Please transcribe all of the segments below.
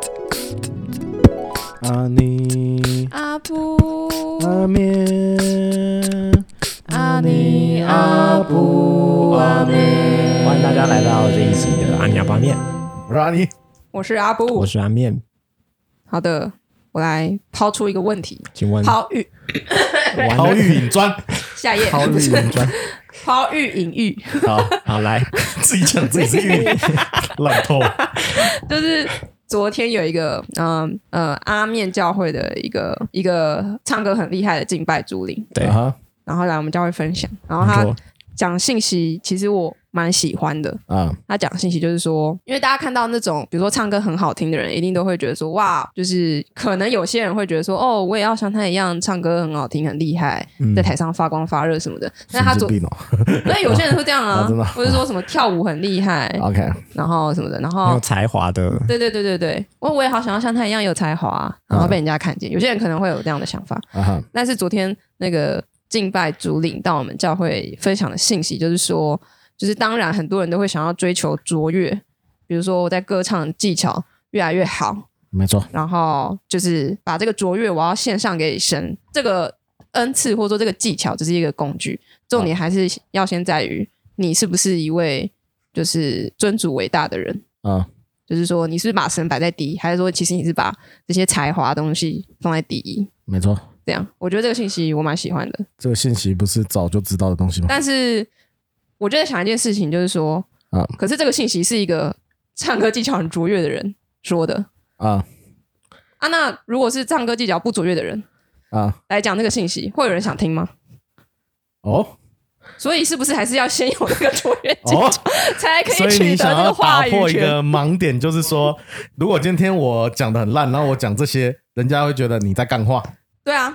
阿尼阿布阿面阿尼阿布阿面， 欢迎大家来到这一集的阿尼阿布阿面， 我是阿尼， 我是阿布， 我是阿面。 好的，我来抛出一个问题， 请问抛玉抛玉引砖， 下页， 抛玉引砖， 抛玉引玉， 好来， 自己讲自己是玉，烂透。 就是昨天有一个阿面教会的一个唱歌很厉害的敬拜主领， 对， 然后来我们教会分享，然后他讲信息，其实我蛮喜欢的啊。他讲信息就是说，因为大家看到那种比如说唱歌很好听的人，一定都会觉得说哇，就是可能有些人会觉得说哦，我也要像他一样唱歌很好听很厉害，在台上发光发热什么的。但他对有些人会这样啊，或者说什么跳舞很厉害 ，OK， 然后什么的，然后很有才华的， 对，我也好想要像他一样有才华，然后被人家看见。有些人可能会有这样的想法，但是昨天那个敬拜主领到我们教会分享的信息，就是说，就是当然很多人都会想要追求卓越，比如说我在歌唱技巧越来越好， 没错， 然后就是把这个卓越我要献上给神，这个恩赐或者说这个技巧只是一个工具，重点还是要先在于你是不是一位就是尊主伟大的人啊。就是说，你是不是把神摆在第一，还是说，其实你是把这些才华的东西放在第一？ 没错， 这样，我觉得这个信息我蛮喜欢的。 这个信息不是早就知道的东西吗？ 但是，我就在想一件事情，就是说，可是这个信息是一个唱歌技巧很卓越的人说的那如果是唱歌技巧不卓越的人来讲这个信息，会有人想听吗？所以是不是还是要先有那个卓越技巧，才可以取得这个话语权？所以你想要打破一个盲点，就是说，如果今天我讲的很烂，然后我讲这些，人家会觉得你在干话。 对啊，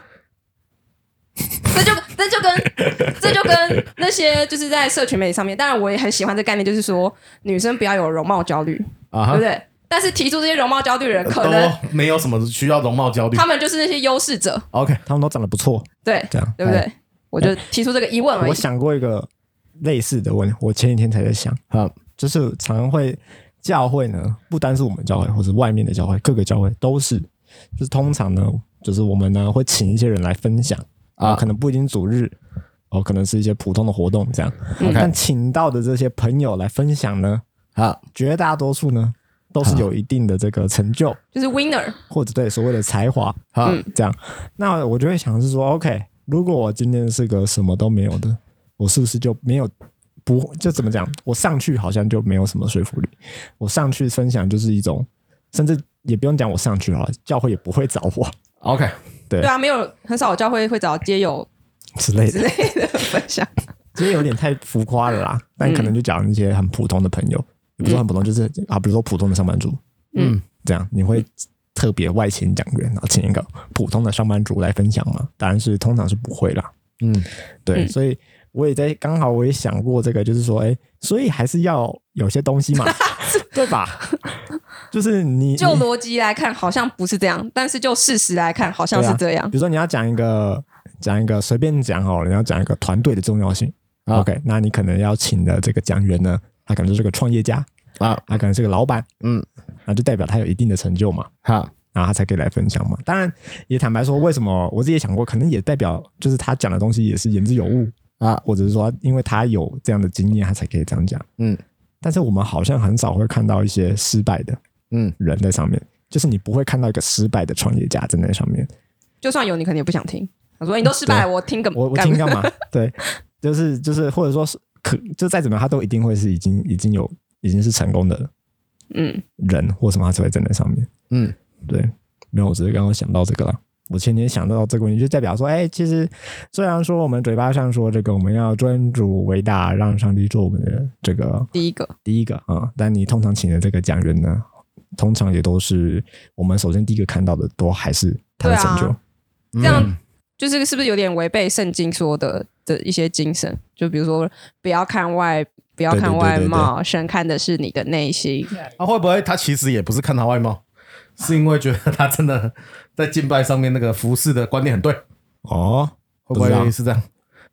这就跟那些就是在社群媒体上面，当然我也很喜欢这概念，就是说女生不要有容貌焦虑，对不对？但是提出这些容貌焦虑的人，可能都没有什么需要容貌焦虑， 他们就是那些优势者。 OK， 他们都长得不错， 对， 这样对不对？我就提出这个疑问而已。 我想过一个类似的问题，我前几天才在想，就是常常会教会呢，不单是我们教会，或者外面的教会，各个教会都是，就是通常呢，就是我们呢会请一些人来分享可能不一定主日可能是一些普通的活动这样，但请到的这些朋友来分享呢，绝大多数呢都是有一定的这个成就， 就是 winner， 或者对所谓的才华这样。那我就会想是说 ，OK。如果我今天是个什么都没有的，我是不是就没有就怎么讲？我上去好像就没有什么说服力。我上去分享就是一种，甚至也不用讲我上去好了，教会也不会找我。 OK， 对啊，没有很少教会会找街友之类的分享， 这有点太浮夸了啦。但可能就讲一些很普通的朋友，也不是很普通，就是比如说普通的上班族，这样你会特别外请讲员，然后请一个普通的上班族来分享嘛？当然是通常是不会啦。对，所以我也刚好我也想过这个，就是说，所以还是要有些东西嘛，对吧？就是就逻辑来看好像不是这样，但是就事实来看好像是这样。 比如说你要讲一个随便讲好了，你要讲一个团队的重要性，OK， 那你可能要请的这个讲员呢，他可能是个创业家他可能是个老板，那就代表他有一定的成就嘛，然后他才可以来分享嘛。当然也坦白说，为什么我自己也想过，可能也代表就是他讲的东西也是言之有物或者是说因为他有这样的经验，他才可以这样讲。但是我们好像很少会看到一些失败的人在上面，就是你不会看到一个失败的创业家站在上面，就算有你可能也不想听。他说你都失败了，我听我听干嘛？对，就是或者说是就再怎么样，他都一定会是已经是成功的人或什么，他才会站在上面。对，没有，我只是刚刚想到这个啦。我前天想到这个问题，就代表说，其实虽然说我们嘴巴上说这个我们要尊主为大，让上帝做我们的这个第一个但你通常请的这个讲员呢，通常也都是我们首先第一个看到的，都还是他的成就。 这样就是是不是有点违背圣经说的一些精神？就比如说不要看外貌，神看的是你的内心。 会不会他其实也不是看他外貌，是因为觉得他真的在敬拜上面那个服侍的观念很对会不会是这样？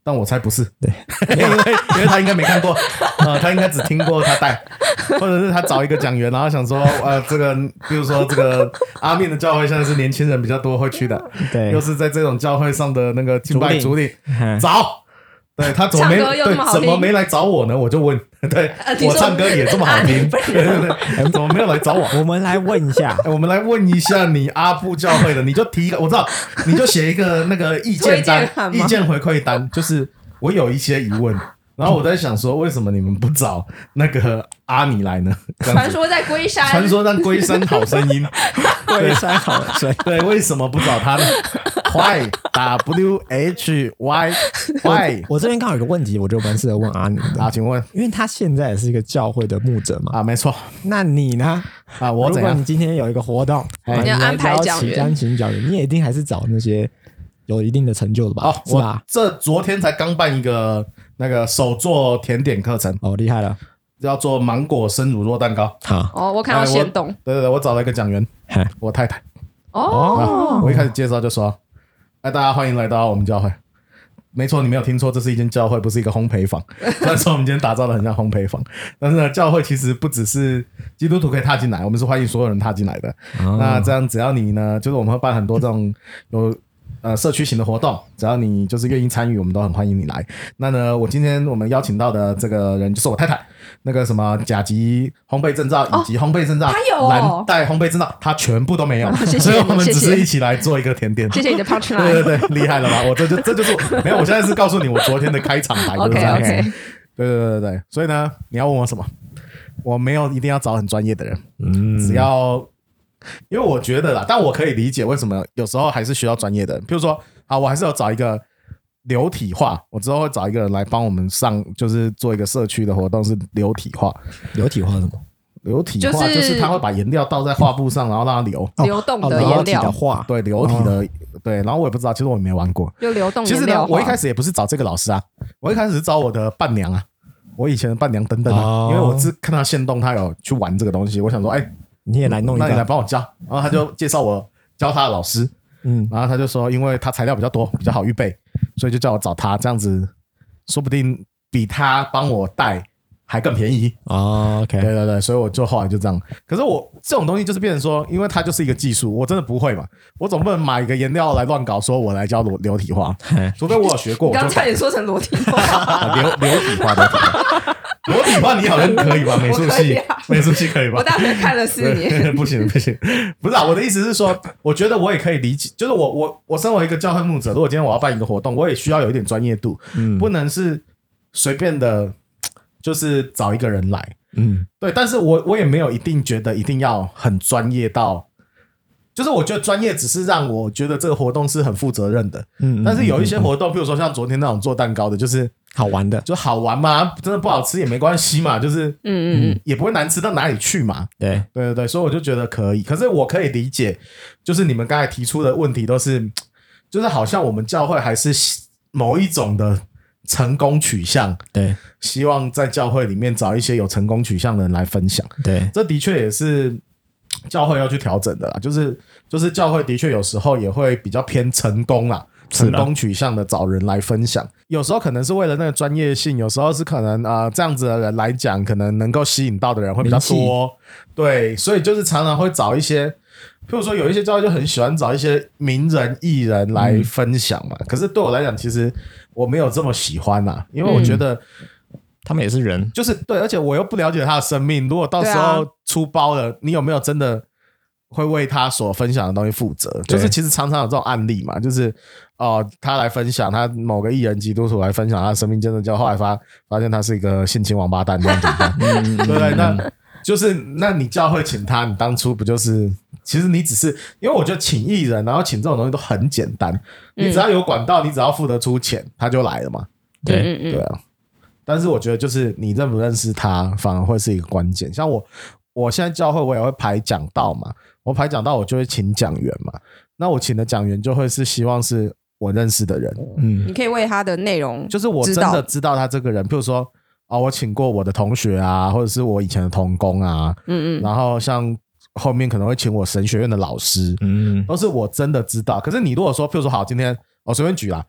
但我猜不是，对，因为他应该没看过，他应该只听过他带，或者是他找一个讲员，然后想说，这个，比如说这个阿面的教会现在是年轻人比较多会去的， 对， 又是在这种教会上的那个敬拜主领，找，对他怎么没来找我呢？我就问，对我唱歌也这么好听，对，怎么没有来找我？ 我们来问一下， 我们来问一下你阿布教会的，你就提一个，我知道，你就写一个那个意见单、意见回馈单，就是我有一些疑问，然后我在想说，为什么你们不找那个阿米来呢？ 传说在龟山， 传说在龟山好声音， 龟山好声， 对，为什么不找他呢？Why Why？ 我这边刚好有个问题，我就蛮适合问阿宁的啊，请问， 因为他现在也是一个教会的牧者嘛， 啊，没错。 那你呢？ 啊，我怎样？ 如果你今天有一个活动， 你要安排讲员， 钢琴讲员，你也一定还是找那些有一定的成就的吧？ 哦，是吧？昨天才刚办一个那个手做甜点课程， 哦，厉害了， 要做芒果生乳酪蛋糕。 好， 哦，我看到限动， 对，我找了一个讲员，我太太。 哦， 我一开始介绍就说。大家欢迎来到我们教会。没错，你没有听错，这是一间教会，不是一个烘焙坊。虽然说我们今天打造的很像烘焙坊，但是呢，教会其实不只是基督徒可以踏进来，我们是欢迎所有人踏进来的。那这样只要你呢，就是我们会办很多这种有社区型的活动，只要你就是愿意参与，我们都很欢迎你来。那呢，今天我们邀请到的这个人就是我太太，那个什么甲级烘焙证照以及烘焙证照， 他有蓝带烘焙证照，他全部都没有， 谢谢， 所以我们只是一起来做一个甜点。 谢谢你的 punchline， 对，厉害了吧？这就是没有，我现在是告诉你我昨天的开场白就是这样。 OK， 对，所以呢，你要问我什么？我没有一定要找很专业的人，只要。因为我觉得啦，但我可以理解为什么有时候还是需要专业的人。譬如说，我还是有找一个流体画，我之后会找一个人来帮我们上，就是做一个社区的活动是流体画。 流体画什么？ 流体画就是他会把颜料倒在画布上，然后让它流动的颜料的画， 对，流体的对。然后我也不知道，其实我也没玩过， 就流动颜料。 其实呢，我一开始也不是找这个老师啊，我一开始是找我的伴娘啊，我以前的伴娘等等啊，因为我是看到限动他有去玩这个东西，我想说， 你也来弄一个， 那你来帮我教，然后他就介绍我教他的老师，然后他就说，因为他材料比较多，比较好预备，所以就叫我找他，这样子说不定比他帮我带还更便宜。 OK， 对，所以我就后来就这样。可是我这种东西就是变成说，因为它就是一个技术，我真的不会嘛，我总不能买一个颜料来乱搞，说我来教流体画，除非我有学过。 你刚差点说成裸体画， 流体画。裸体画你好像可以吧？美术系可以吧？ 我大学看了4年， 不行，不是啊！我的意思是说，我觉得我也可以理解，就是我身为一个教会牧者，如果今天我要办一个活动，我也需要有一点专业度，不能是随便的，就是找一个人来，对。但是我也没有一定觉得一定要很专业到，就是我觉得专业只是让我觉得这个活动是很负责任的，但是有一些活动，比如说像昨天那种做蛋糕的，就是好玩的， 就好玩嘛，真的不好吃也没关系嘛，就是也不会难吃到哪里去嘛。对，所以我就觉得可以。可是我可以理解，就是你们刚才提出的问题都是，就是好像我们教会还是某一种的成功取向，对，希望在教会里面找一些有成功取向的人来分享。对，这的确也是教会要去调整的啦，就是教会的确有时候也会比较偏成功啦。成功取向的找人来分享，有时候可能是为了那个专业性，有时候是可能这样子的人来讲，可能能够吸引到的人会比较多，对，所以就是常常会找一些，譬如说有一些教会就很喜欢找一些名人艺人来分享嘛，可是对我来讲，其实我没有这么喜欢啦，因为我觉得他们也是人， 就是对，而且我又不了解他的生命，如果到时候出包了，你有没有真的会为他所分享的东西负责？就是其实常常有这种案例嘛，就是他来分享，他某个艺人基督徒来分享他的生命见证，就后来发现他是一个性侵王八蛋这样子，对不对？那就是那你教会请他，你当初不就是其实你只是因为我觉得请艺人，然后请这种东西都很简单，你只要有管道，你只要付得出钱，他就来了嘛。对啊。但是我觉得就是你认不认识他，反而会是一个关键。像我现在教会我也会排讲道嘛，我排讲道我就会请讲员嘛，那我请的讲员就会是希望是我认识的人， 你可以为他的内容就是我真的知道他这个人，譬如说我请过我的同学啊，或者是我以前的同工啊，然后像后面可能会请我神学院的老师，都是我真的知道。可是你如果说譬如说好，今天我随便举啦，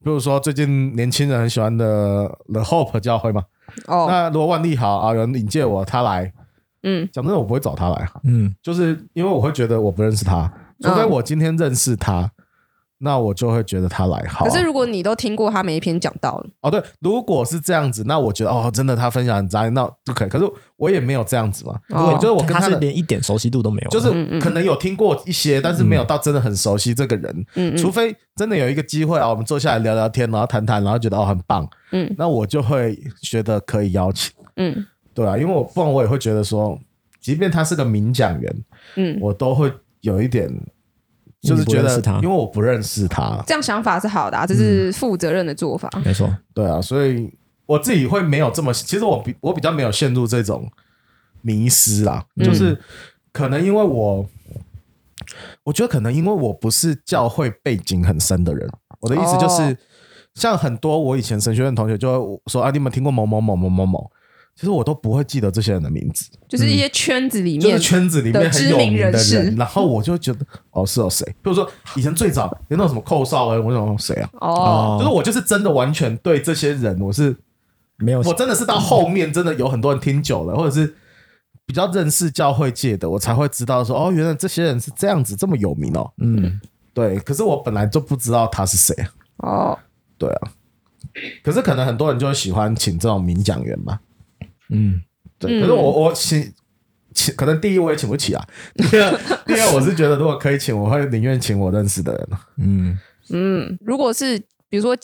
比如说最近年轻人很喜欢的 The Hope 教会嘛，那如果万利好有人引荐我他来，讲真的我不会找他来，就是因为我会觉得我不认识他，除非我今天认识他，那我就会觉得他来好。 可是如果你都听过他每一篇讲道了， 对，如果是这样子，那我觉得真的他分享很赞，那就可以。可是我也没有这样子嘛，就是我跟他是连一点熟悉度都没有， 就是可能有听过一些，但是没有到真的很熟悉这个人。除非真的有一个机会我们坐下来聊聊天，然后谈谈，然后觉得很棒，那我就会觉得可以邀请。对啊，因为不然我也会觉得说，即便他是个名讲员，我都会有一点。就是觉得，因为我不认识他， 这样想法是好的，这是负责任的做法。 没错， 对啊，所以我自己会没有这么，其实我比较没有陷入这种迷思啦，就是可能因为我觉得可能因为我不是教会背景很深的人，我的意思就是，像很多我以前神学院同学就会说你们听过某某某某某某。其实我都不会记得这些人的名字， 就是一些圈子里面， 就是圈子里面很有名的人，然后我就觉得是有谁，比如说以前最早有那种什么寇少恩，我想谁啊？就是我就是真的完全对这些人我是没有，我真的是到后面真的有很多人听久了，或者是比较认识教会界的，我才会知道说原来这些人是这样子这么有名对，可是我本来就不知道他是谁对啊，可是可能很多人就会喜欢请这种名讲员嘛。对，可是我请，可能第一我也请不起啊。第二我是觉得如果可以请，我会宁愿请我认识的人。如果是比如说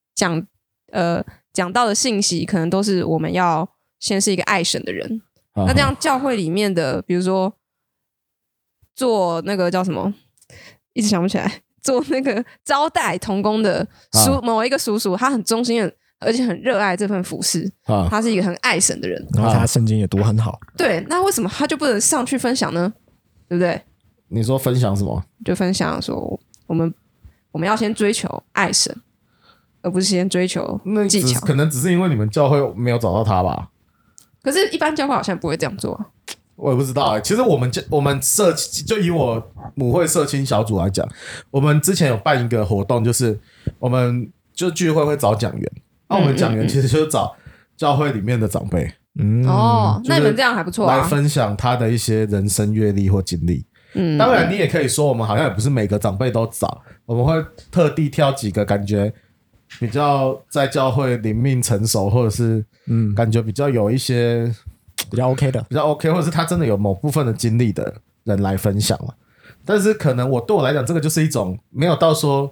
讲到的信息，可能都是我们要先是一个爱神的人。那这样教会里面的，比如说做那个叫什么，一直想不起来，做那个招待同工的某一个叔叔，他很忠心的。而且很热爱这份服事，他是一个很爱神的人， 然后他圣经也读很好。 对，那为什么他就不能上去分享呢？对不对？ 你说分享什么？ 就分享说我们要先追求爱神，而不是先追求技巧。 可能只是因为你们教会没有找到他吧？ 可是，一般教会好像不会这样做。 我也不知道其实我们就以我母会社青小组来讲，我们之前有办一个活动，就是我们就聚会会找讲员。我们讲员其实就是找教会里面的长辈， 那你们这样还不错来分享他的一些人生阅历或经历。当然你也可以说我们好像也不是每个长辈都找，我们会特地挑几个感觉比较在教会灵命成熟，或者是感觉比较有一些比较 OK 的， 比较 OK， 或者是他真的有某部分的经历的人来分享了。但是可能对我来讲，这个就是一种没有到说。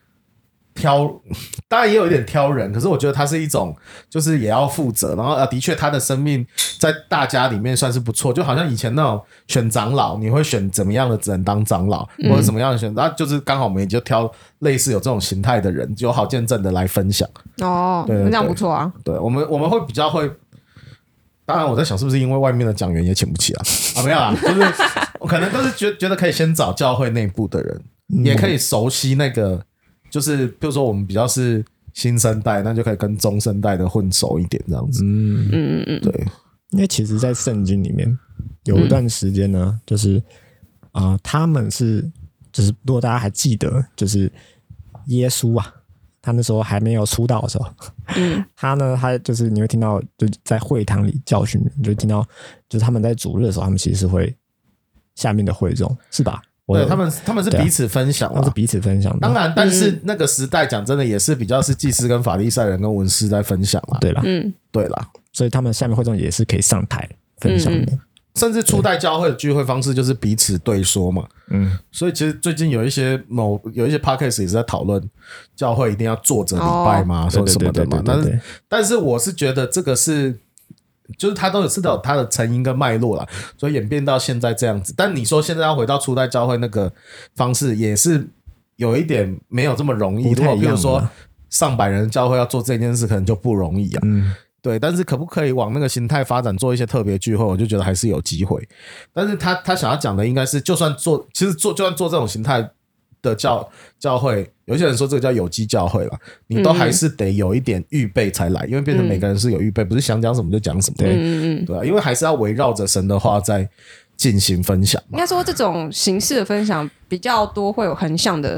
当然也有一点挑人，可是我觉得他是一种就是也要负责，然后的确他的生命在大家里面算是不错，就好像以前那种选长老，你会选怎么样的人当长老，或者怎么样的选，那就是刚好我们也就挑类似有这种形态的人，有好见证的来分享。 对，这样不错啊。 对，我们会比较会，当然我在想是不是因为外面的讲员也请不起啊？没有啦，就是我可能都是觉得可以先找教会内部的人，也可以熟悉那个。就是比如说我们比较是新生代，那就可以跟中生代的混熟一点这样子。对， 因为其实在圣经里面有一段时间呢，就是他们是就是如果大家还记得，就是耶稣他那时候还没有出道的时候，他就是你会听到就在会堂里教训，你就听到就是他们在主日的时候，他们其实是会下面的会众是吧？ 对，他们是彼此分享， 他们是彼此分享的。 当然，但是那个时代讲真的也是比较是祭司跟法利赛人跟文士在分享啦。 对啦， 对啦， 所以他们下面会众也是可以上台分享的。 甚至初代教会的聚会方式就是彼此对说嘛。所以其实最近有一些 podcast 也是在讨论教会一定要坐着礼拜嘛，说什么的嘛。但是我是觉得这个是。就是它都有它的成因跟脉络啦，所以演变到现在这样子。但你说现在要回到初代教会那个方式，也是有一点没有这么容易。如果比如说上百人教会要做这件事，可能就不容易啊。对，但是可不可以往那个形态发展，做一些特别聚会，我就觉得还是有机会。但是他想要讲的应该是，就算做这种形态的教会，有些人说这个叫有机教会啦，你都还是得有一点预备才来，因为变成每个人是有预备，不是想讲什么就讲什么。对啊，因为还是要围绕着神的话在进行分享嘛。 应该说这种形式的分享比较多会有横向的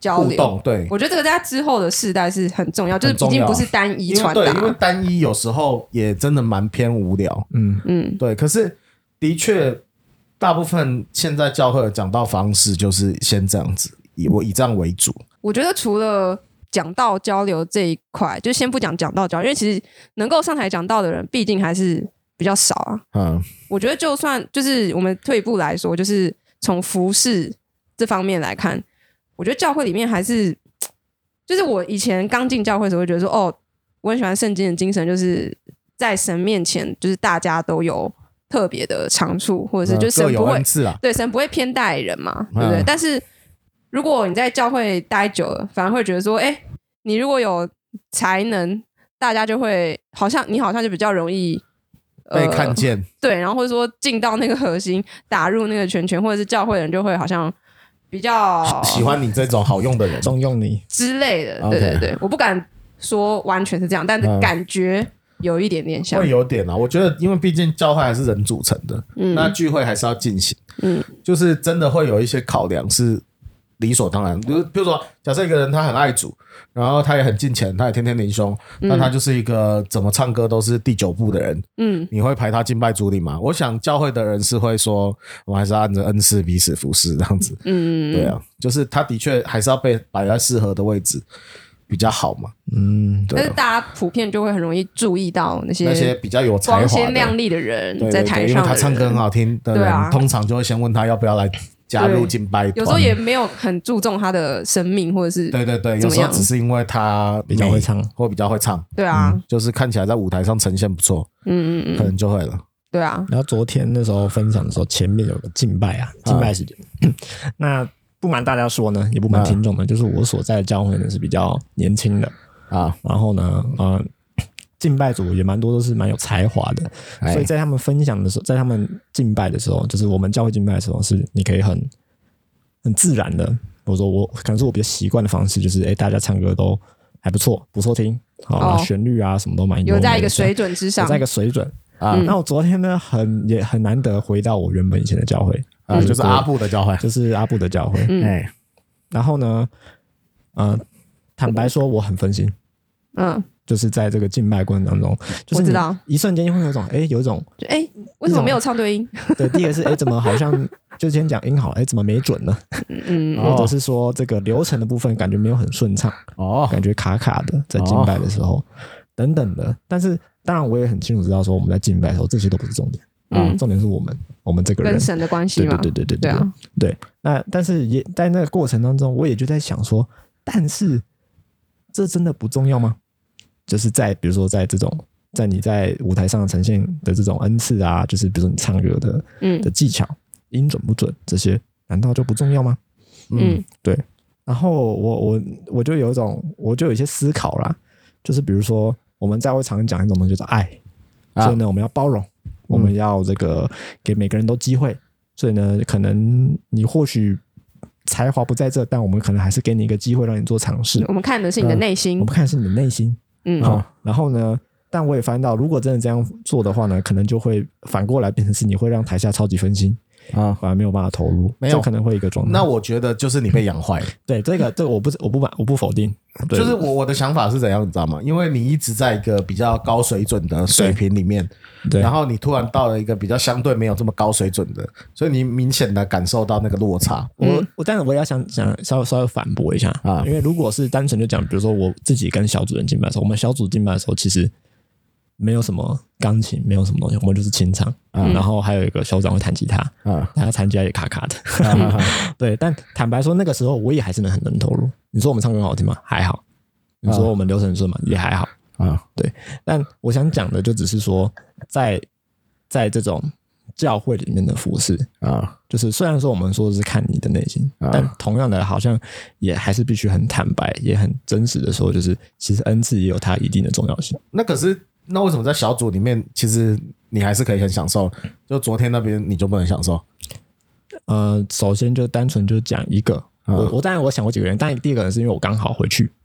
交流互动。对， 我觉得这个在之后的世代是很重要，就是已经不是单一传达。 对，因为单一有时候也真的蛮偏无聊。对。可是的确，大部分现在教会的讲道方式就是先这样子，以这样为主。 我觉得除了讲道交流这一块，就先不讲讲道交流，因为其实能够上台讲道的人，毕竟还是比较少啊。我觉得就算就是我们退一步来说，就是从服事这方面来看，我觉得教会里面还是，就是我以前刚进教会的时候会觉得说，哦，我很喜欢圣经的精神，就是在神面前，就是大家都有特别的长处，或者是就是神不会对神不会偏待人嘛，对不对？但是如果你在教会待久了，反而会觉得说，你如果有才能，大家就会好像就比较容易被看见， 对，然后或者说进到那个核心，打入那个圈圈，或者是教会的人就会好像比较喜欢你这种好用的人， 重用你之类的。对对对，我不敢说完全是这样，但是感觉有一点点像， 会有点啊。我觉得，因为毕竟教会还是人组成的，那聚会还是要进行，就是真的会有一些考量是理所当然。比如说，假设一个人他很爱主，然后他也很敬虔，他也天天灵修，那他就是一个怎么唱歌都是第9部的人。你会排他敬拜主领吗？我想教会的人是会说，我们还是按着恩赐彼此服侍这样子。对啊，就是他的确还是要被摆在适合的位置比较好嘛。对。 但是大家普遍就会很容易注意到那些比较有才华的、 光鲜亮丽的人在台上的人， 因为他唱歌很好听的人，通常就会先问他要不要来加入敬拜团。 有时候也没有很注重他的生命，或者是对，有时候只是因为他比较会唱， 或比较会唱。 对啊， 就是看起来在舞台上呈现不错，可能就会了。 对啊。 然后昨天那时候分享的时候，前面有个敬拜时间。那不瞒大家说呢，也不瞒听众们，就是我所在的教会呢是比较年轻的啊，然后呢，敬拜组也蛮多都是蛮有才华的，所以在他们分享的时候，在他们敬拜的时候，就是我们教会敬拜的时候，是你可以很自然的，我说我可能是我比较习惯的方式，就是大家唱歌都还不错听，旋律啊什么都蛮有在一个水准之上， 有在一个水准啊。那我昨天呢，也很难得回到我原本以前的教会。 就是阿布的教会， 就是阿布的教会。然后呢，坦白说，我很分心。就是在这个敬拜过程当中，就是你一瞬间会有一种为什么没有唱对音？ 对，第一个是怎么好像就先讲音好，怎么没准呢？或者是说这个流程的部分感觉没有很顺畅，感觉卡卡的，在敬拜的时候等等的。但是当然我也很清楚知道说我们在敬拜的时候这些都不是重点。重点是我们这个人跟神的关系嘛。 对。那但是也在那个过程当中，我也就在想说，但是这真的不重要吗？就是比如说在你在舞台上呈现的这种恩赐啊，就是比如说你唱歌的技巧，音准不准，这些难道就不重要吗？对。然后我就有一些思考啦，就是比如说我们在会常讲一种东西叫爱，所以呢我们要包容。我们要这个给每个人都机会，所以呢，可能你或许才华不在这，但我们可能还是给你一个机会让你做尝试。 我们看的是你的内心， 我们看的是你的内心。然后呢，但我也发现到，如果真的这样做的话呢，可能就会反过来变成是你会让台下超级分心。反而没有办法投入，这可能会一个状态。 那我觉得就是你被养坏了。 对，这个我不否定。 就是我的想法是怎样，你知道吗？因为你一直在一个比较高水准的水平里面，然后你突然到了一个比较相对没有这么高水准的，所以你明显的感受到那个落差。 但是我也要想稍微反驳一下因为如果是单纯就讲，比如说我自己跟小组人敬拜的时候，我们小组敬拜的时候其实没有什么钢琴，没有什么东西，我们就是清唱，然后还有一个小长会弹吉他，他弹吉他也卡卡的，对。但坦白说，那个时候我也还是很能投入。你说我们唱歌很好听吗？还好。你说我们流程顺吗？也还好。对。但我想讲的就只是说，在这种教会里面的服事就是虽然说我们说的是看你的内心，但同样的，好像也还是必须很坦白，也很真实的说，就是其实恩赐也有它一定的重要性。 那为什么在小组里面，其实你还是可以很享受？就昨天那边你就不能享受？ 首先就单纯就讲一个，我当然我想过几个人，但第一个人是因为我刚好回去，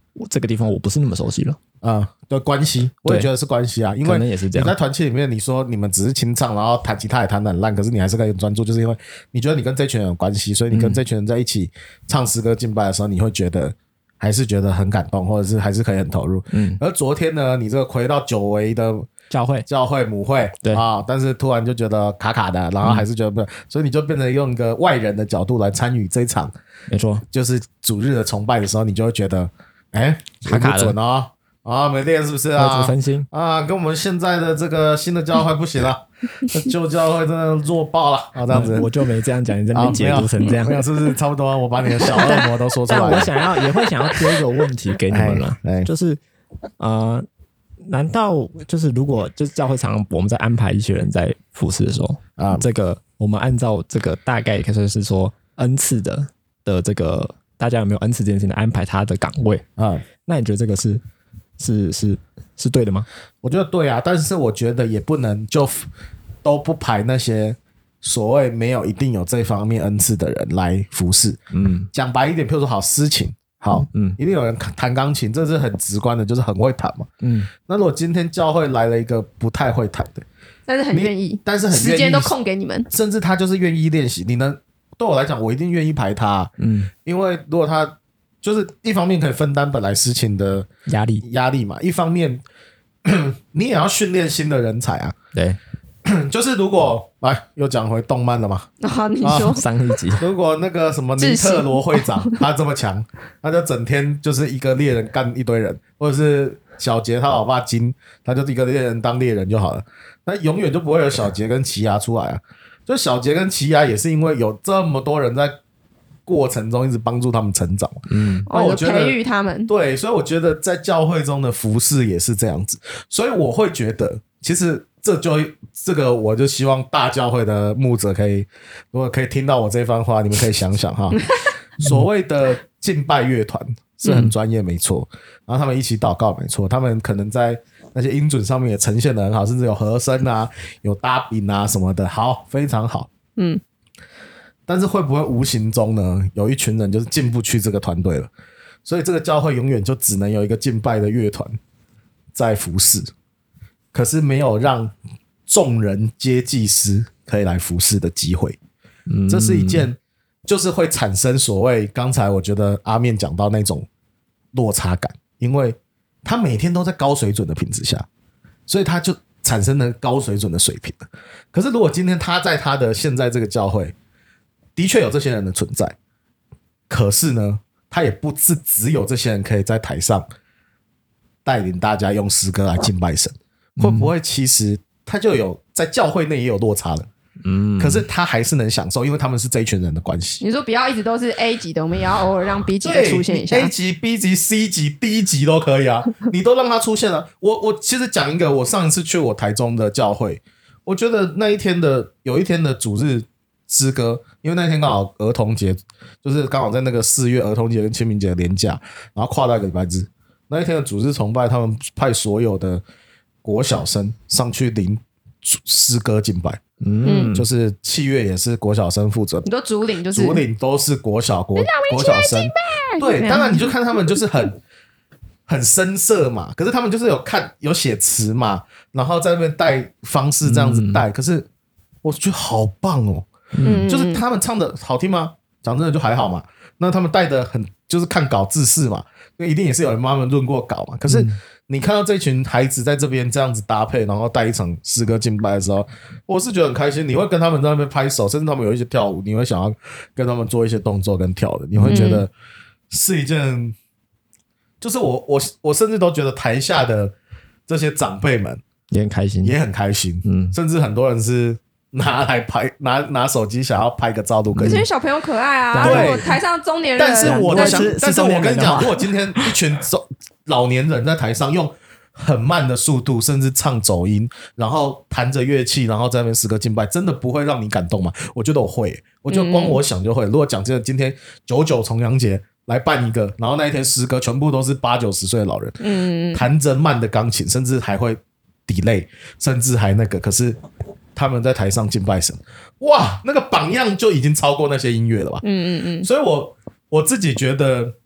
这个地方我不是那么熟悉了。 的关系，我也觉得是关系啊，因为也是这样。 你在团契里面，你说你们只是清唱，然后弹吉他也弹得很烂，可是你还是可以专注，就是因为你觉得你跟这群人有关系，所以你跟这群人在一起唱诗歌敬拜的时候，你会觉得还是觉得很感动，或者是还是可以很投入。而昨天呢，你这个回到久违的教会母会， 对啊，但是突然就觉得卡卡的，然后还是觉得不，所以你就变成用一个外人的角度来参与这一场， 没错， 就是主日的崇拜的时候，你就会觉得，卡卡的准哦。没练是不是啊？ 分心啊，跟我们现在的这个新的教会不行了，旧教会真的弱爆了啊！这样子， 我就没这样讲，你这边解读成这样， 没有，是不是差不多？我把你的小恶魔都说出来了。 但我也会想要丢一个问题给你们了，就是难道就是如果就是教会常我们在安排一些人在服事的时候这个我们按照这个大概可以是说恩赐的这个大家有没有恩赐这件事情的安排他的岗位那你觉得这个是对的吗？ 我觉得对啊，但是我觉得也不能就都不排那些所谓没有一定有这方面恩赐的人来服事。讲白一点，譬如说好诗情，好，一定有人弹钢琴，这是很直观的，就是很会弹嘛。那如果今天教会来了一个不太会弹的， 但是很愿意，时间都空给你们， 甚至他就是愿意练习，你能对我来讲，我一定愿意排他。因为如果他就是一方面可以分担本来诗情的压力嘛，一方面你也要训练新的人才啊。 对， 就是如果又讲回动漫了嘛， 你说上一集， 如果那个什么尼特罗会长他这么强，他就整天就是一个猎人干一堆人，或者是小杰他老爸金，他就一个猎人当猎人就好了，那永远就不会有小杰跟奇亚出来啊。就小杰跟奇亚也是因为有这么多人在过程中一直帮助他们成长， 我觉得培育他们， 对，所以我觉得在教会中的服事也是这样子，所以我会觉得，其实这个我就希望大教会的牧者如果可以听到我这番话，你们可以想想哈，所谓的敬拜乐团是很专业没错，然后他们一起祷告没错，他们可能在那些音准上面也呈现得很好，甚至有和声啊，有搭饼啊什么的，好，非常好，但是会不会无形中呢，有一群人就是进不去这个团队了，所以这个教会永远就只能有一个敬拜的乐团在服事，可是没有让众人皆祭司可以来服事的机会。这是一件就是会产生所谓刚才我觉得阿面讲到那种落差感，因为他每天都在高水准的品质下，所以他就产生了高水准的水平了。可是如果今天他在他的现在这个教会的确有这些人的存在，可是呢他也不是只有这些人可以在台上带领大家用诗歌来敬拜神，会不会其实他就有在教会内也有落差了？可是他还是能享受，因为他们是这一群人的关系。 你说不要一直都是 A 级的，我们也要偶尔让 B 级的出现一下。 A 级、B 级、C 级、D 级都可以啊，你都让他出现了。我其实讲一个，我上一次去我台中的教会，我觉得有一天的主日诗歌，因为那天刚好儿童节，就是刚好在那个4月儿童节跟清明节的连假，然后跨到一个礼拜日，那一天的主日崇拜，他们派所有的国小生上去领诗歌敬拜。就是器乐也是国小生负责， 你说主领就是主领都是国小生，对，当然你就看他们就是很生涩嘛，可是他们就是有写词嘛，然后在那边带方式这样子带，可是我觉得好棒哦，就是他们唱的好听吗？讲真的就还好嘛，那他们带的很就是看稿自视嘛，因为一定也是有人帮他们论过稿嘛，可是你看到这群孩子在这边这样子搭配，然后带一场诗歌敬拜的时候，我是觉得很开心。你会跟他们在那边拍手，甚至他们有一些跳舞，你会想要跟他们做一些动作跟跳的，你会觉得是一件，就是我甚至都觉得台下的这些长辈们也很开心， 甚至很多人是拿来拍拿手机想要拍个照都可以。 这些小朋友可爱啊， 对， 如果台上中年人， 但是我跟你讲，如果今天一群老年人在台上用很慢的速度，甚至唱走音，然后弹着乐器，然后在那边诗歌敬拜，真的不会让你感动吗？我觉得我会，我觉得光我想就会。如果讲真的，今天99重阳节来办一个，然后那一天诗歌全部都是80-90岁的老人，弹着慢的钢琴，甚至还会 delay， 甚至还那个，可是他们在台上敬拜神，哇，那个榜样就已经超过那些音乐了吧？所以我自己觉得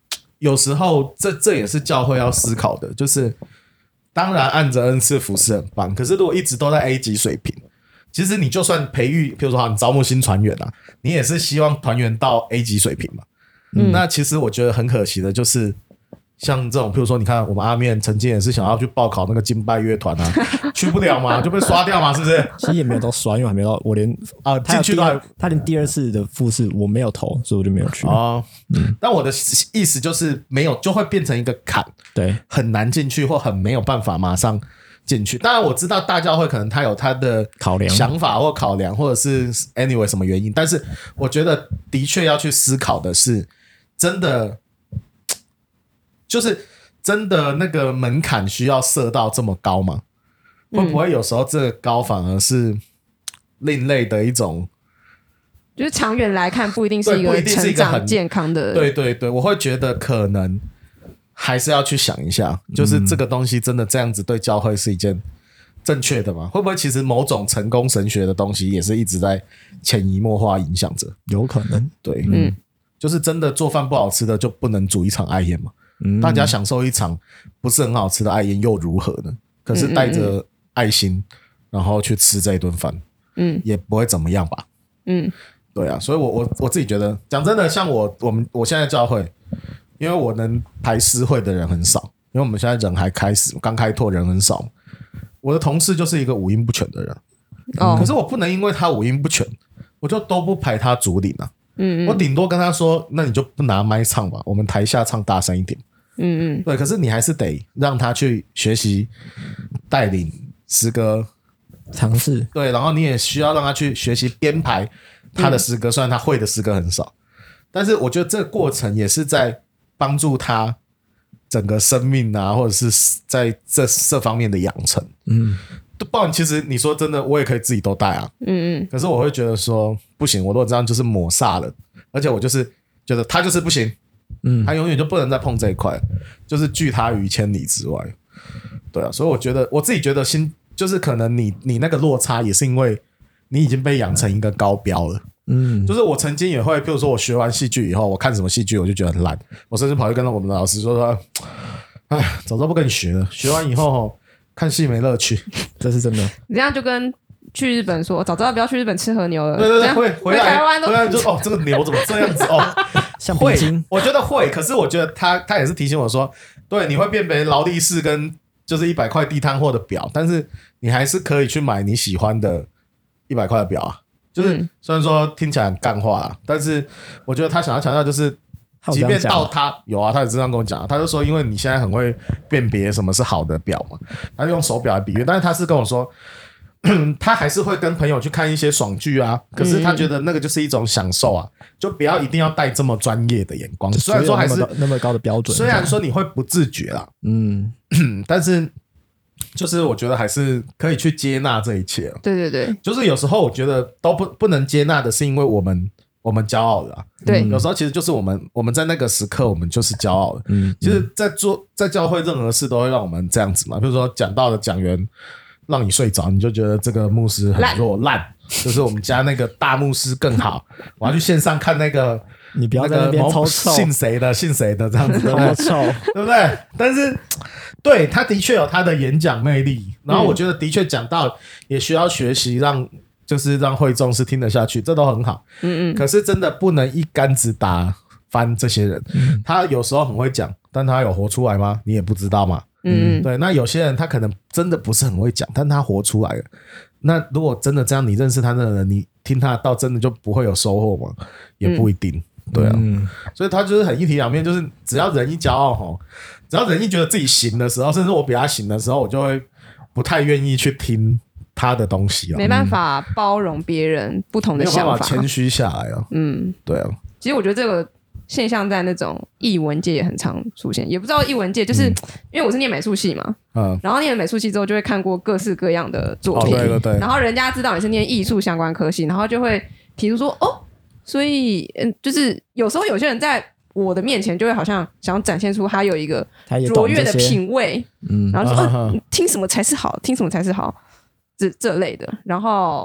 有时候这也是教会要思考的，就是当然按着恩赐服侍很棒，可是如果一直都在 A 级水平，其实你就算培育，譬如说你招募新团员啊，你也是希望团员到 A 级水平嘛。那其实我觉得很可惜的就是像这种，譬如说你看我们阿面曾经也是想要去报考那个敬拜乐团啊，去不了嘛，就被刷掉嘛，是不是？ 其实也没有到刷，因为还没有到，我连进去他连第二次的复试我没有投，所以我就没有去。 但我的意思就是没有，就会变成一个坎， 对， 很难进去或很没有办法马上进去。当然我知道大教会可能他有他的考量、 想法或考量，或者是 anyway 什么原因，但是我觉得的确要去思考的是，真的就是真的那个门槛需要设到这么高吗？会不会有时候这个高反而是另类的一种？ 就是长远来看，不一定是一个成长健康的。 对对对，我会觉得可能还是要去想一下，就是这个东西真的这样子对教会是一件正确的吗？会不会其实某种成功神学的东西也是一直在潜移默化影响着？ 有可能， 对，就是真的做饭不好吃的就不能煮一场爱宴嘛？大家享受一场不是很好吃的爱宴又如何呢？可是带着爱心，然后去吃这一顿饭，也不会怎么样吧？对啊，所以我自己觉得，讲真的，像我现在教会，因为我能排诗会的人很少，因为我们现在人还刚开拓，人很少。我的同事就是一个五音不全的人，可是我不能因为他五音不全，我就都不排他主领啊。我顶多跟他说，那你就不拿麦唱吧，我们台下唱大声一点。对，可是你还是得让他去学习带领诗歌尝试， 对，然后你也需要让他去学习编排他的诗歌，虽然他会的诗歌很少，但是我觉得这个过程也是在帮助他整个生命啊，或者是在这方面的养成。不然其实你说真的，我也可以自己都带啊。可是我会觉得说不行，我如果这样就是抹煞了，而且我就是觉得他就是不行。他永远就不能再碰这一块，就是拒他于千里之外。对啊，所以我自己觉得就是可能你那个落差也是因为你已经被养成一个高标了。就是我曾经也会，譬如说我学完戏剧以后，我看什么戏剧我就觉得很烂，我甚至跑去跟我们的老师说，哎，早知道不跟你学了，学完以后看戏没乐趣，这是真的。 你这样就跟去日本说，早知道不要去日本吃和牛了。 对对对，会回台湾回来就这个牛怎么这样子像会， 我觉得会，可是我觉得他也是提醒我说，对，你会辨别劳力士跟就是100块地摊货的表，但是你还是可以去买你喜欢的100块的表啊。就是虽然说听起来很干话啦，但是我觉得他想要强调就是，即便到他有啊，他也这样跟我讲，他就说因为你现在很会辨别什么是好的表嘛，他用手表来比喻，但是他是跟我说。他还是会跟朋友去看一些爽剧啊，可是他觉得那个就是一种享受啊，就不要一定要带这么专业的眼光。虽然说还是那么高的标准， 虽然说你会不自觉啦，但是就是我觉得还是可以去接纳这一切。 对对对， 就是有时候我觉得都不能接纳的是因为我们骄傲了啊。 对， 有时候其实就是我们在那个时刻我们就是骄傲了。其实在教会任何事都会让我们这样子嘛，比如说讲道的讲员。让你睡着，你就觉得这个牧师很弱烂，就是我们家那个大牧师更好。我要去线上看那个， 你不要在那边抽臭， 姓谁的这样子，对不对？对不对？但是对他的确有他的演讲魅力，然后我觉得的确讲到也需要学习，就是让会众是听得下去，这都很好。可是真的不能一竿子打翻这些人。他有时候很会讲，但他有活出来吗？你也不知道嘛。对，那有些人他可能真的不是很会讲，但他活出来了。那如果真的这样，你认识他的人，你听他到真的就不会有收获吗？也不一定，对啊。所以他就是很一体两面，就是只要人一骄傲只要人一觉得自己行的时候，甚至我比他行的时候，我就会不太愿意去听他的东西了。 没办法包容别人不同的想法， 没有办法谦虚下来啊。对啊。 其实我觉得这个现象在那种艺文界也很常出现，也不知道艺文界就是因为我是念美术系嘛，然后念了美术系之后就会看过各式各样的作品， 对对对， 然后人家知道你是念艺术相关科系，然后就会提出说所以就是有时候有些人在我的面前就会好像想要展现出他有一个卓越的品味，然后说听什么才是好，听什么才是好，这类的，然后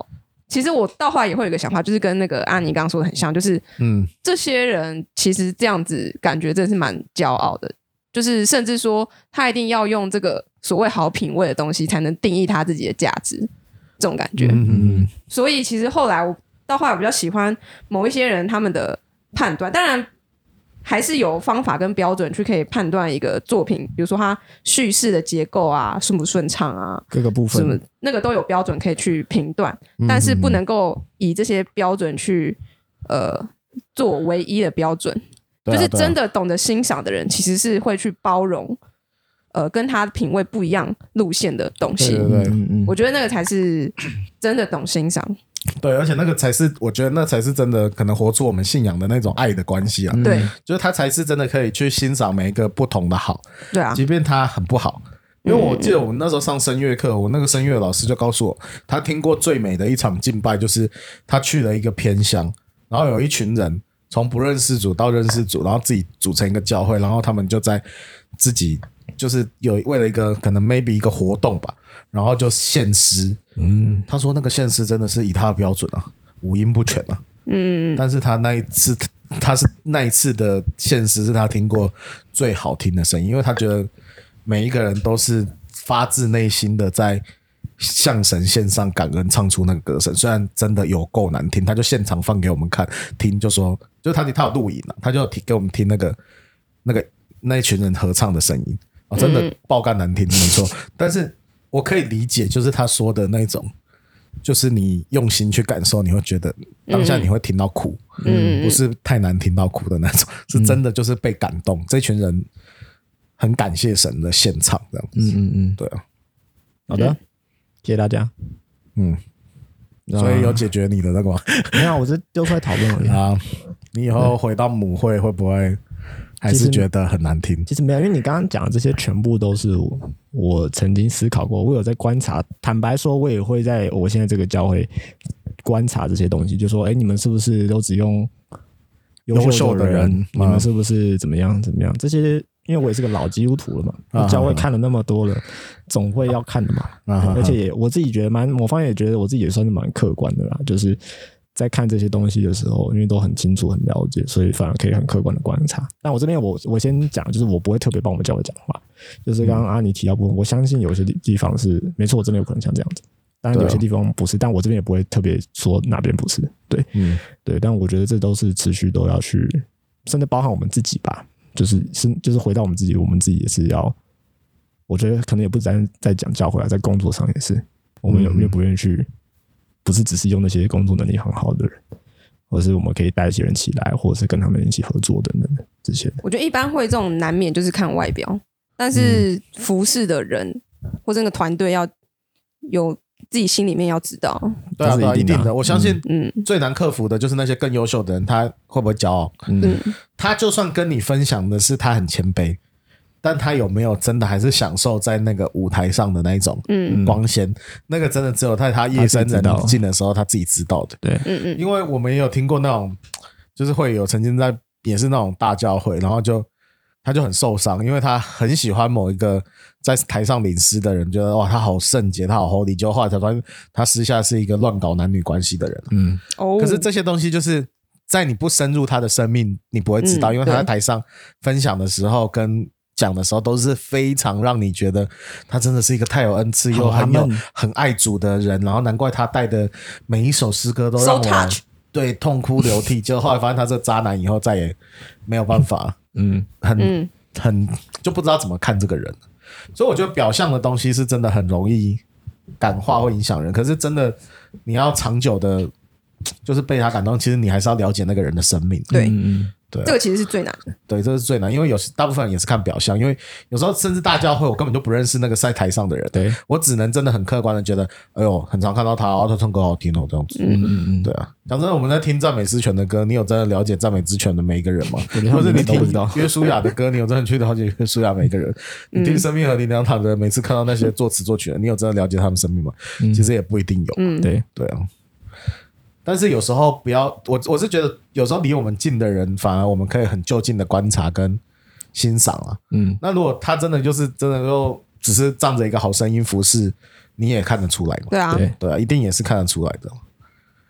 其实我到后来也会有一个想法，就是跟那个安妮刚刚说的很像，就是这些人其实这样子感觉真的是蛮骄傲的，就是甚至说他一定要用这个所谓好品味的东西才能定义他自己的价值，这种感觉。所以其实后来我比较喜欢某一些人他们的判断，当然还是有方法跟标准去可以判断一个作品，比如说它做事的结构啊顺不顺畅啊， 各个部分什么那个都有标准可以去评断，但是不能够以这些标准去做唯一的标准。就是真的懂得欣赏的人其实是会去包容跟他品味不一样路线的东西。我觉得那个才是真的懂欣赏。 对，而且那个才是我觉得那才是真的可能活出我们信仰的那种爱的关系啊。 对， 就是他才是真的可以去欣赏每一个不同的好。 对啊， 即便他很不好。因为我记得我们那时候上声乐课，我那个声乐老师就告诉我，他听过最美的一场敬拜就是他去了一个偏乡，然后有一群人从不认识主到认识主，然后自己组成一个教会，然后他们就在自己就是有为了一个可能 maybe 一个活动吧，然后就献诗。他说那个献诗真的是以他的标准啊，五音不全啊。但是他那一次的献诗是他听过最好听的声音，因为他觉得每一个人都是发自内心的在向神献上感恩，唱出那个歌声，虽然真的有够难听，他就现场放给我们看听，就说就他有录影了，他就给我们听那一群人合唱的声音，真的爆干难听，没错。但是我可以理解，就是他说的那种，就是你用心去感受，你会觉得当下你会听到哭，不是太难听到哭的那种，是真的就是被感动。这群人很感谢神的献唱，这样子。对啊， 好的。谢谢大家。 所以有解决你的那个吗？ 没有，我是丢出来讨论而已啊。你以后回到母会会不会还是觉得很难听？ 其实没有，因为你刚刚讲的这些全部都是我曾经思考过，我有在观察。坦白说，我也会在我现在这个教会观察这些东西，就说，你们是不是都只用优秀的人？你们是不是怎么样？这些。因为我也是个老基督徒了嘛，教会看了那么多了，总会要看的嘛。而且我自己觉得某方面也觉得我自己也算是蛮客观的啦，就是在看这些东西的时候，因为都很清楚很了解，所以反而可以很客观的观察。但我这边我先讲，就是我不会特别帮我们教会讲话，就是刚刚阿尼提到部分，我相信有些地方是没错，我真的有可能像这样子，当然有些地方不是，但我这边也不会特别说哪边不是。对，对，但我觉得这都是持续都要去，甚至包含我们自己吧。就是回到我们自己也是要，我觉得可能也不是在讲教会啊，在工作上也是，我们愿不愿意去，不是只是用那些工作能力很好的人，或者是我们可以带一些人起来，或者是跟他们一起合作等等的这些。 我觉得一般会这种难免就是看外表，但是服侍的人或者那个团队要有自己心里面要知道。 对啊，一定的。我相信最难克服的就是那些更优秀的人，他会不会骄傲？他就算跟你分享的是他很谦卑，但他有没有真的还是享受在那个舞台上的那一种光鲜？那个真的只有在他夜深人静的时候他自己知道的。 对， 因为我们也有听过那种，就是会有曾经在也是那种大教会，然后他就很受伤，因为他很喜欢某一个在台上领诗的人，觉得哇他好圣洁，他好 holy， 结果后来才发现他私下是一个乱搞男女关系的人。可是这些东西就是在你不深入他的生命你不会知道，因为他在台上分享的时候跟讲的时候都是非常让你觉得他真的是一个太有恩赐又很爱主的人，然后难怪他带的每一首诗歌都让我对痛哭流涕，结果后来发现他这个渣男以后再也没有办法很就不知道怎么看这个人。所以我觉得表象的东西是真的很容易感化或影响人，可是真的你要长久的就是被他感动，其实你还是要了解那个人的生命。 对，对，这个其实是最难的。 对，这是最难，因为大部分人也是看表象，因为有时候甚至大教会我根本就不认识那个在台上的人， 对， 我只能真的很客观的觉得，哎呦，很常看到他唱歌好听哦，这样子。对啊，讲真的，我们在听赞美之泉的歌，你有真的了解赞美之泉的每一个人吗？或者你听约书亚的歌，你有真的去了解约书亚每一个人？你听生命和灵粮堂的，每次看到那些作词作曲人，你有真的了解他们生命吗？其实也不一定有。对啊。但是有时候不要，我是觉得有时候离我们近的人，反而我们可以很就近的观察跟欣赏啊。那如果他真的就是真的就只是仗着一个好声音服侍，你也看得出来嘛。 对啊， 对啊，一定也是看得出来的。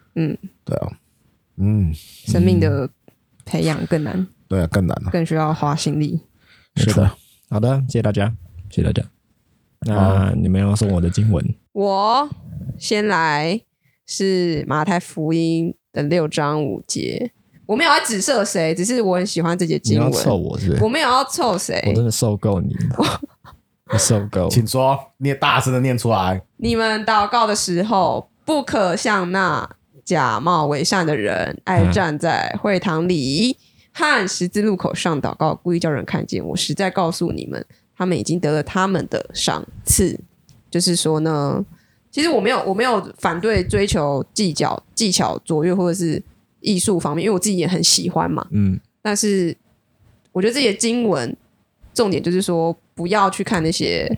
对啊， 生命的培养更难， 对啊，更难了， 更需要花心力。 是的，好的，谢谢大家，谢谢大家。那你们要送我的经文， 我先来是马太福音的6章5节。我没有要指涉谁，只是我很喜欢这节经文。 你要凑我是不是？ 我没有要凑谁， 我真的受够你了，我受够。 请说，你也大声的念出来。 你们祷告的时候，不可像那假冒伪善的人，爱站在会堂里和十字路口上祷告，故意叫人看见。我实在告诉你们，他们已经得了他们的赏赐。就是说呢，其实我没有反对追求技巧卓越或者是艺术方面，因为我自己也很喜欢嘛。但是我觉得这些经文重点就是说，不要去看那些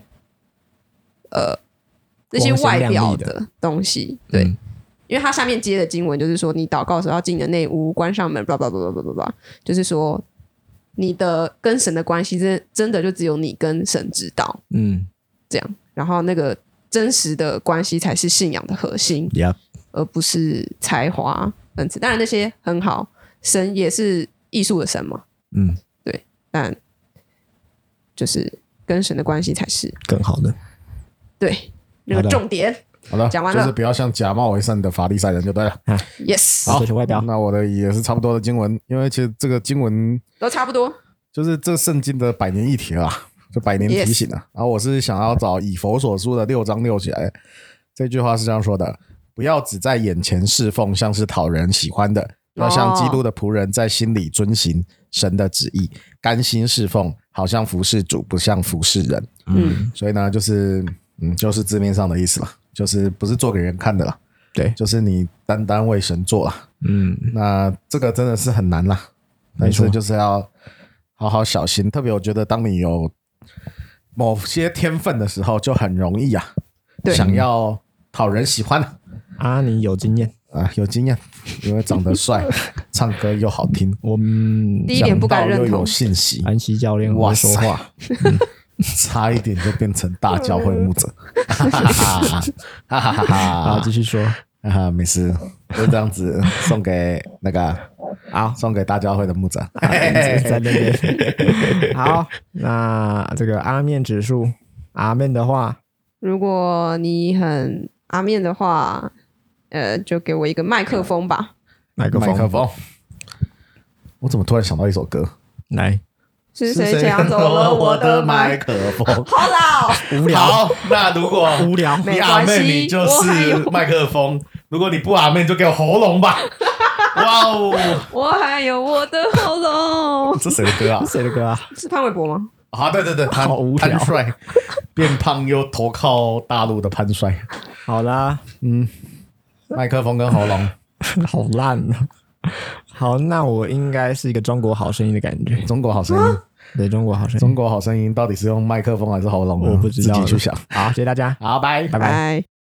外表的东西，对，因为它下面接的经文就是说，你祷告的时候要进你的内屋，关上门，blah blah blah blah blah blah，就是说你的跟神的关系真的就只有你跟神知道，这样，然后那个真实的关系才是信仰的核心，而不是才华。当然那些很好，神也是艺术的神嘛，对，但就是跟神的关系才是更好的， 对，那个重点。 好了， 讲完了， 就是不要像假冒伪善的法利赛人就对了。 Yes， 好，外表。 那我的也是差不多的经文，因为其实这个经文都差不多， 就是这圣经的百年一体啦，就百年提醒了。然后我是想要找以弗所书的6章6节，这句话是这样说的：不要只在眼前侍奉，像是讨人喜欢的，要像基督的仆人，在心里遵行神的旨意，甘心侍奉，好像服侍主，不像服侍人。所以呢，就是字面上的意思了，就是不是做给人看的啦， 对， 就是你单单为神做啦。那这个真的是很难啦，但是就是要好好小心。特别我觉得，当你有某些天分的时候，就很容易想要讨人喜欢。 你有经验有经验，因为长得帅，唱歌又好听。 我们第一点不敢认同， 又有信息。 安西教练会说话， 差一点就变成大教会牧者。 好，继续说。 没事，就这样子送给那个送给大教会的牧者。 在那边。好，那这个阿面指数，阿面的话， 如果你很阿面的话，就给我一个麦克风吧。 麦克风。我怎么突然想到一首歌？ 来， 是谁抢走了我的麦克风？好老， 无聊。 好，那如果无聊， 你阿妹你就是麦克风；如果你不阿妹，就给我喉咙吧。哇哦！ 我还有我的喉咙。 这谁的歌啊？ 谁的歌啊？ 是潘玮柏吗？ 对， 好无聊。 潘帅变胖又投靠大陆的潘帅。 好啦， 麦克风跟喉咙， 好烂啊！好，那我应该是一个中国好声音的感觉。 中国好声音， 对，中国好声音。 中国好声音到底是用麦克风还是喉咙？ 我不知道， 自己去想。 好，谢谢大家。 好，拜拜。